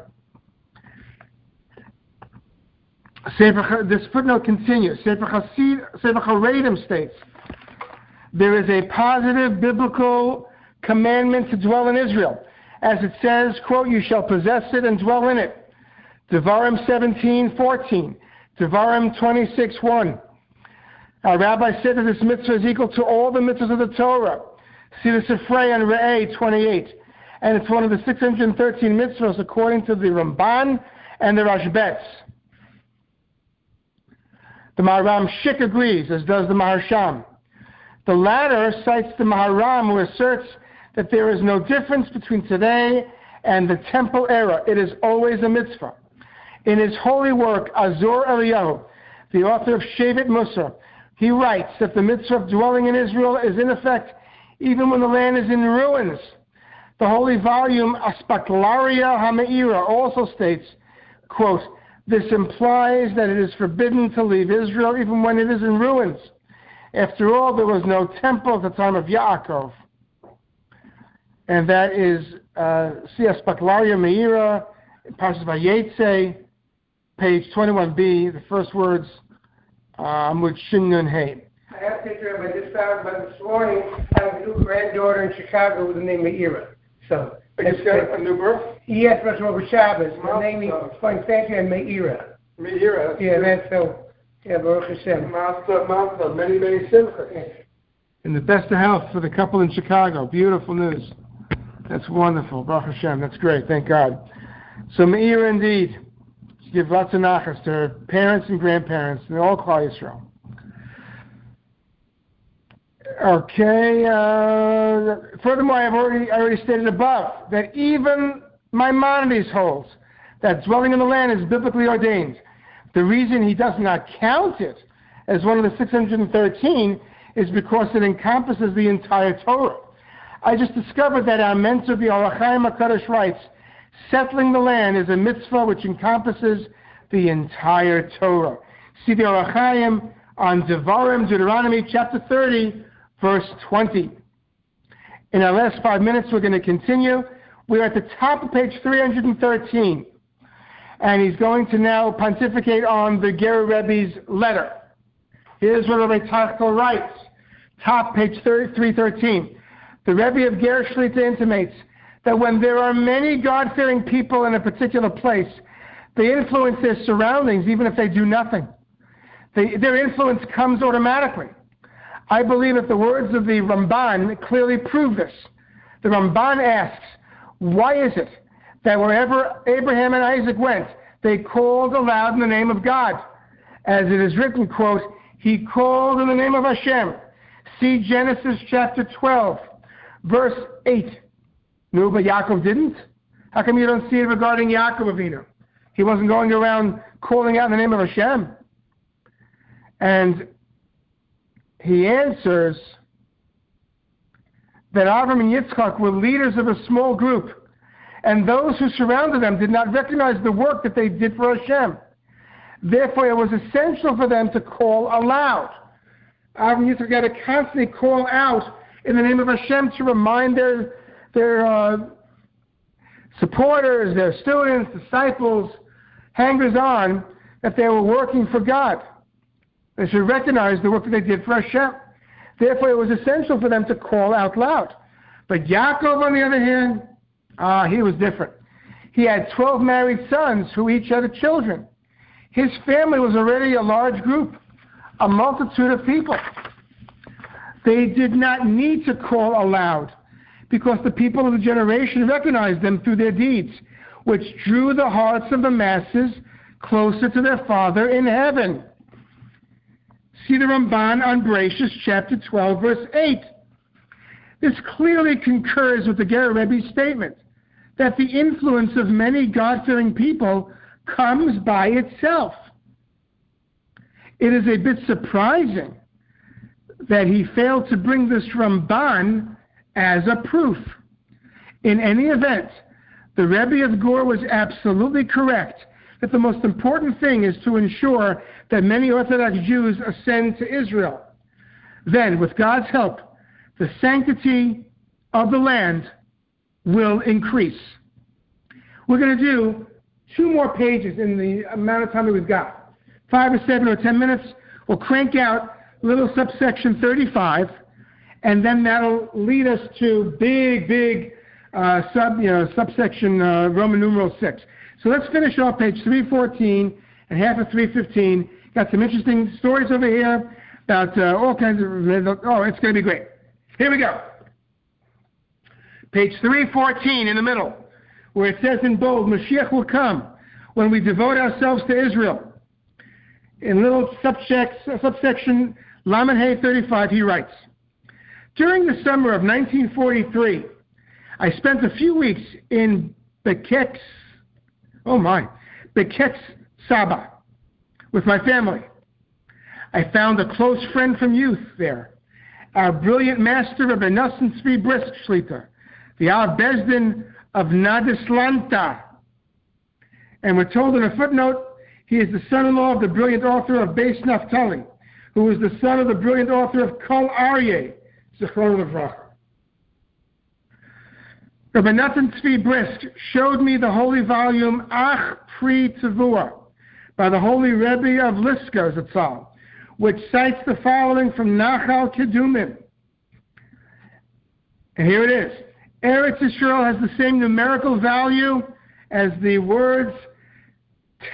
Sefer, this footnote continues. Sefer Haredim states, "There is a positive biblical commandment to dwell in Israel. As it says, quote, 'You shall possess it and dwell in it.' Devarim seventeen fourteen. Devarim twenty-six one. Our rabbi said that this mitzvah is equal to all the mitzvahs of the Torah. See the Sifrei and Re'eh twenty-eight. And it's one of the six hundred thirteen mitzvahs according to the Ramban and the Rashbetz. The Maharam Shik agrees, as does the Maharsham. The latter cites the Maharam, who asserts that there is no difference between today and the temple era. It is always a mitzvah. In his holy work, Azor Eliyahu, the author of Shevet Musar, he writes that the mitzvah of dwelling in Israel is in effect even when the land is in ruins. The holy volume Aspaklaria HaMe'ira also states, quote, "This implies that it is forbidden to leave Israel even when it is in ruins. After all, there was no temple at the time of Yaakov." And that is uh, see Aspaklaria Me'ira, Parshas Vayetze, page twenty-one b, the first words, Amud Shin Nun Hey. I have a picture of it. I just found it this morning. I have a new granddaughter in Chicago with the name Me'ira. So, you got a new birth? Yes, that's over Shabbos. My name is Fine Fancy and Me'ira. Me'ira. Yeah, that's so. Yeah, Baruch Hashem. Master, master, many, many simchas. And the best of health for the couple in Chicago. Beautiful news. That's wonderful. Baruch Hashem. That's great. Thank God. So Meir indeed. Give lots of nachas to her parents and grandparents and all Klal Yisrael. Okay. Uh, furthermore, I have already I already stated above that even Maimonides holds that dwelling in the land is biblically ordained. The reason he does not count it as one of the six hundred thirteen is because it encompasses the entire Torah. I just discovered that our mentor, the Or HaChaim HaKadosh, writes, settling the land is a mitzvah which encompasses the entire Torah. See the Or HaChaim on Devarim, Deuteronomy chapter thirty, verse twenty. In our last five minutes, we're going to continue. We're at the top of page three hundred thirteen. And he's going to now pontificate on the Ger Rebbe's letter. Here's what Rabbi Tachtel writes. Top page three thirteen. The Rebbe of Ger Shlita intimates that when there are many God-fearing people in a particular place, they influence their surroundings even if they do nothing. They, their influence comes automatically. I believe that the words of the Ramban clearly prove this. The Ramban asks, why is it that wherever Abraham and Isaac went, they called aloud in the name of God? As it is written, quote, he called in the name of Hashem. See Genesis chapter twelve, verse eight. No, but Yaakov didn't? How come you don't see it regarding Yaakov Avinu? He wasn't going around calling out in the name of Hashem. And he answers that Avram and Yitzchak were leaders of a small group, and those who surrounded them did not recognize the work that they did for Hashem. Therefore, it was essential for them to call aloud. Avram and Yitzchak had to constantly call out in the name of Hashem to remind their, their uh, supporters, their students, disciples, hangers-on, that they were working for God. They should recognize the work that they did for Hashem. Therefore, it was essential for them to call out loud. But Yaakov, on the other hand, ah, he was different. He had twelve married sons who each had children. His family was already a large group, a multitude of people. They did not need to call aloud because the people of the generation recognized them through their deeds, which drew the hearts of the masses closer to their Father in heaven. See the Ramban on Bereshis chapter twelve, verse eight. This clearly concurs with the Ger Rebbe's statement that the influence of many God-fearing people comes by itself. It is a bit surprising that he failed to bring this Ramban as a proof. In any event, the Rebbe of Ger was absolutely correct that the most important thing is to ensure that many Orthodox Jews ascend to Israel. Then, with God's help, the sanctity of the land will increase. We're going to do two more pages in the amount of time that we've got. Five or seven or ten minutes. We'll crank out little subsection thirty-five, and then that'll lead us to big, big uh, sub, you know, subsection uh, Roman numeral six. So let's finish off page three fourteen and half of three fifteen. Got some interesting stories over here about uh, all kinds of... Oh, it's going to be great. Here we go. Page three fourteen in the middle, where it says in bold, Mashiach will come when we devote ourselves to Israel. In little subsection Lamed Hey thirty-five, he writes, during the summer of nineteen forty-three, I spent a few weeks in Beketz, oh my, Beketz Saba with my family. I found a close friend from youth there, our brilliant master of Nosson Tzvi Brisk Shlita, the Av Bezdin of Nadislanta. And we're told in a footnote, he is the son-in-law of the brilliant author of Beis Naftali, who is the son of the brilliant author of Kol Aryeh, Zichron Livracha. Rabbi Natan Tzvi Brisk showed me the holy volume Ach Pri Tavua by the holy Rebbe of Liska, Zatzal, which cites the following from Nachal Kedumim. And here it is. Eretz Yisrael has the same numerical value as the words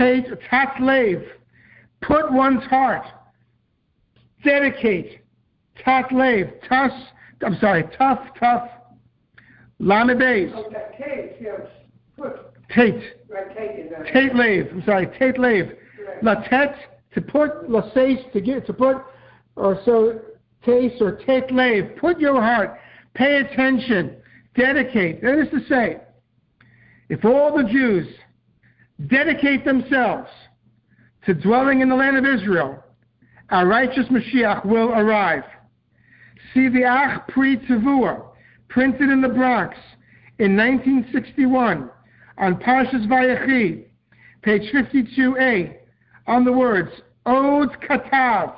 Tat Lev, put one's heart, dedicate, tat lev, tas, I'm sorry, tough, tough, lamed beis. Oh, that case, yes. Foot. Tate. Right, take it. uh, Tate lev, I'm sorry, tate lev. Right. Latet, to put, lases, to get, to put, or so, taste or tate lev, put your heart, pay attention, dedicate. That is to say, if all the Jews dedicate themselves to dwelling in the land of Israel, our righteous Mashiach will arrive. See the Ach Pri Tavua, printed in the Bronx in nineteen sixty-one on Parshas Vayechi, page fifty-two A, on the words, Od Katav.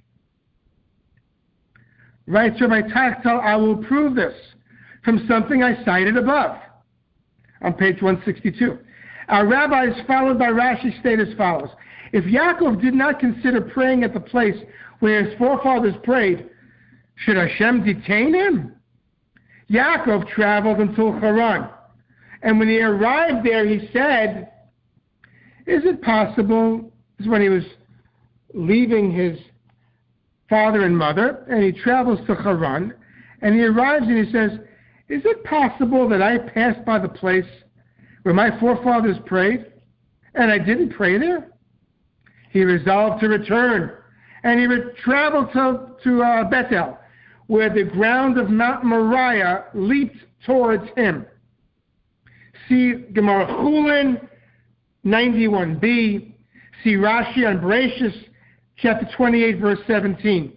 Writes Rabbi Tachtal, I will prove this from something I cited above, on page one sixty-two. Our rabbis, followed by Rashi, state as follows. If Yaakov did not consider praying at the place where his forefathers prayed, should Hashem detain him? Yaakov traveled until Haran, and when he arrived there, he said, is it possible, this is when he was leaving his father and mother, and he travels to Haran, and he arrives and he says, is it possible that I passed by the place where my forefathers prayed, and I didn't pray there? He resolved to return, and he re- traveled to, to uh, Bethel, where the ground of Mount Moriah leaped towards him. See Gemara Chulin, ninety-one b. See Rashi on Bereshis, chapter twenty-eight, verse seventeen.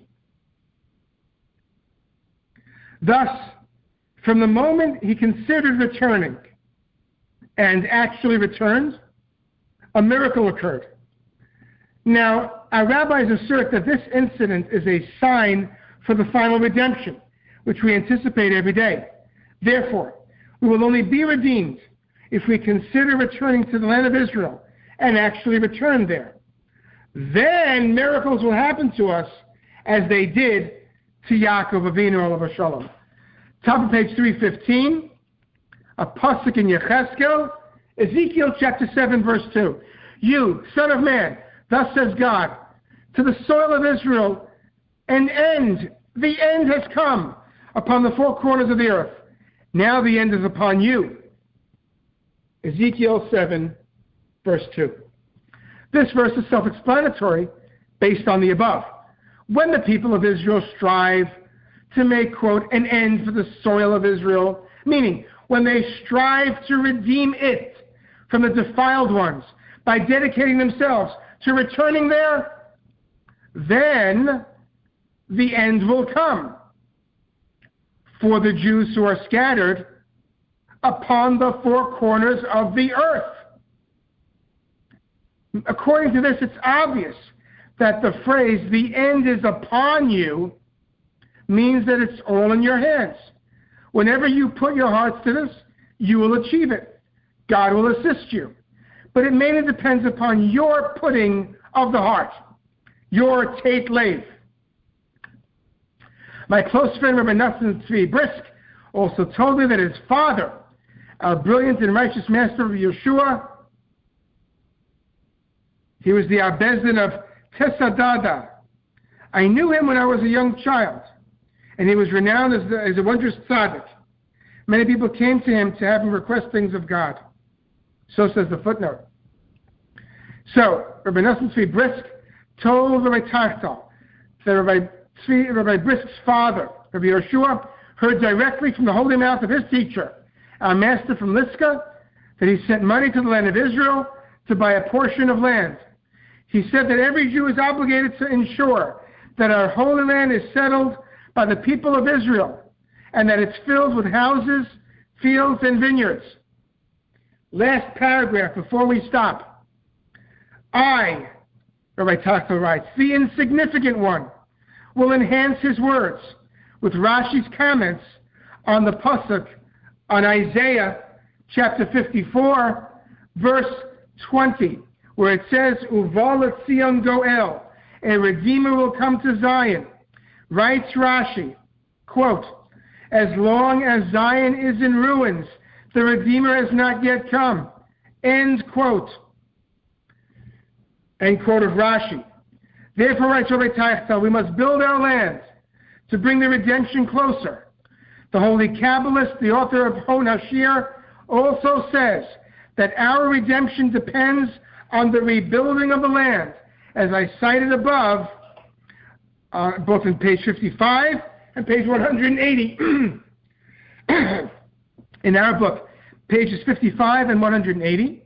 Thus, from the moment he considered returning and actually returned, a miracle occurred. Now, our rabbis assert that this incident is a sign for the final redemption, which we anticipate every day. Therefore, we will only be redeemed if we consider returning to the land of Israel and actually return there. Then miracles will happen to us as they did to Yaakov Avinu alav shalom. Top of page three fifteen, a pasuk in Yechezkel, Ezekiel chapter seven, verse two. You, son of man, thus says God, to the soil of Israel, an end, the end has come upon the four corners of the earth. Now the end is upon you. Ezekiel seven, verse two. This verse is self-explanatory based on the above. When the people of Israel strive to make, quote, an end for the soil of Israel, meaning when they strive to redeem it from the defiled ones by dedicating themselves to returning there, then the end will come for the Jews who are scattered upon the four corners of the earth. According to this, it's obvious that the phrase, the end is upon you, means that it's all in your hands. Whenever you put your hearts to this, you will achieve it. God will assist you. But it mainly depends upon your putting of the heart, your tate lev. My close friend Rabbi Nassim Tzvi Brisk also told me that his father, our brilliant and righteous master of Yeshua, he was the Abbezdin of Tesadada. I knew him when I was a young child, and he was renowned as, the, as a wondrous tzaddik. Many people came to him to have him request things of God. So says the footnote. So, Rabbi Nassim Tzvi Brisk told Rabbi Tachtal that Rabbi, Tzvi, Rabbi Brisk's father, Rabbi Yeshua, heard directly from the holy mouth of his teacher, our master from Liska, that he sent money to the land of Israel to buy a portion of land. He said that every Jew is obligated to ensure that our holy land is settled by the people of Israel, and that it's filled with houses, fields, and vineyards. Last paragraph before we stop. I, Rabbi Tachtal writes, the insignificant one, will enhance his words with Rashi's comments on the pasuk on Isaiah chapter fifty-four, verse twenty, where it says, Uva Zion Goel, a redeemer will come to Zion. Writes Rashi, quote, as long as Zion is in ruins, the redeemer has not yet come. End quote. End quote of Rashi. Therefore, writes Rabbi Tachtal, we must build our land to bring the redemption closer. The holy Kabbalist, the author of Hon Hashir, also says that our redemption depends on the rebuilding of the land, as I cited above, uh, both in page fifty-five and page one hundred eighty. In our book, pages fifty-five and one hundred eighty.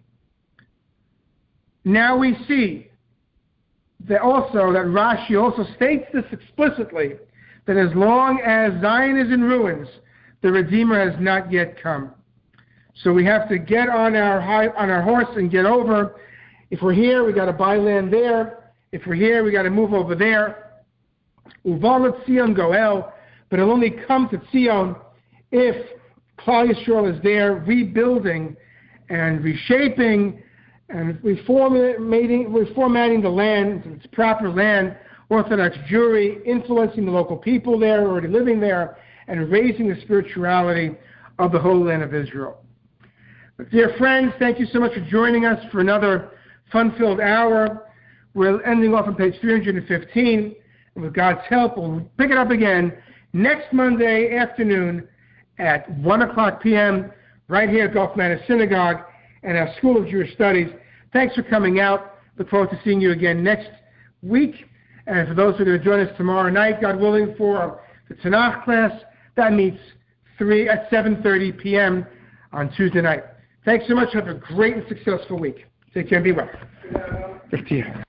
Now we see that also that Rashi also states this explicitly, that as long as Zion is in ruins, the Redeemer has not yet come. So we have to get on our high, on our horse and get over. If we're here, we got to buy land there. If we're here, we got to move over there. Uvalat Zion Goel, but it'll only come to Zion if Klal Yisrael is there, rebuilding and reshaping and reformatting, reformatting the land into its proper land, Orthodox Jewry, influencing the local people there, already living there, and raising the spirituality of the Holy Land of Israel. But dear friends, thank you so much for joining us for another fun-filled hour. We're ending off on page three hundred fifteen, and with God's help, we'll pick it up again next Monday afternoon at one o'clock p.m. right here at Gulf Manor Synagogue and our School of Jewish Studies. Thanks for coming out. Look forward to seeing you again next week. And for those who are going to join us tomorrow night, God willing, for the Tanakh class, that meets three at seven thirty p.m. on Tuesday night. Thanks so much. Have a great and successful week. Take care and be well. Good to you.